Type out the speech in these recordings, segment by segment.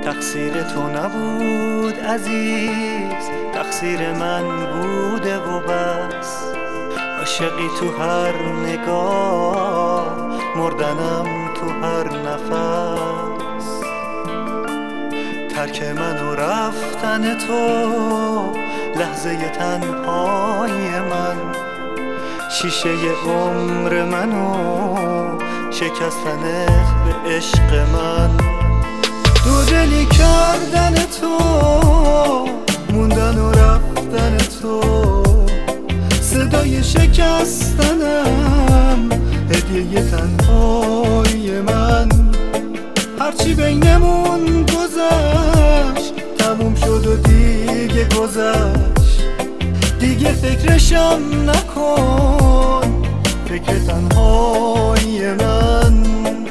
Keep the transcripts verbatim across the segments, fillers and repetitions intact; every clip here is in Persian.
تقصیر تو نبود عزیز، تقصیر من بوده و بس. عاشقی تو هر نگاه، مردنم تو هر نفس. ترک من و رفتن تو، لحظه تنهای من، شیشه عمر منو شکستن به عشق من. دو دلی کردن تو، موندن و رفتن تو، صدای شکستنم هدیه تنهای من. هرچی بینمون گذشت تموم شد و دیگه گذشت، دیگه فکرشم نکن، فکر تنهای من.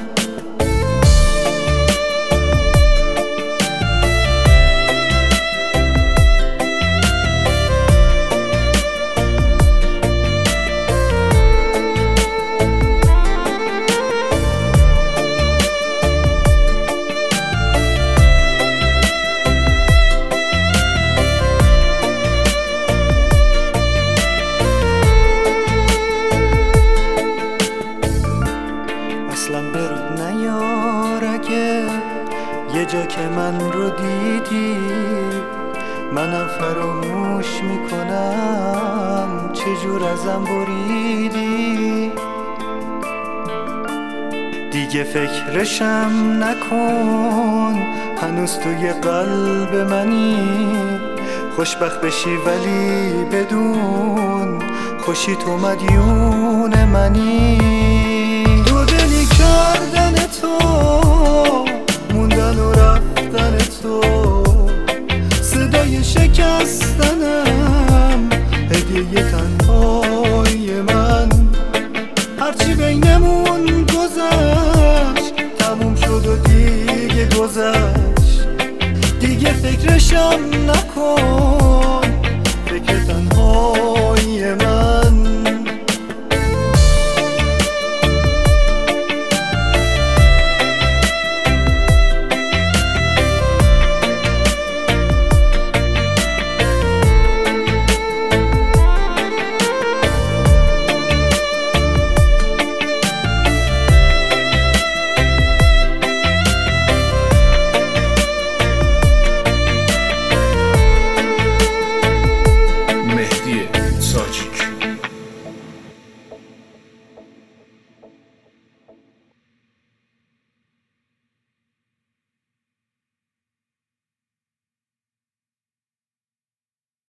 اصلا برود نیار اگه یه جا که من رو دیدی، منم فراموش میکنم چجور ازم بریدی. دیگه فکرشم نکن، هنوز توی قلب منی. خوشبخت بشی ولی بدون خوشی تو مدیون منی. دو دلی کردن تو، موندن و رفتن تو، صدای شکستنم هدیه تنهای من. هرچی بینمون گذشت تموم شد و دیگه گذشت، دیگه فکرشم نکن، فکر تنهای من.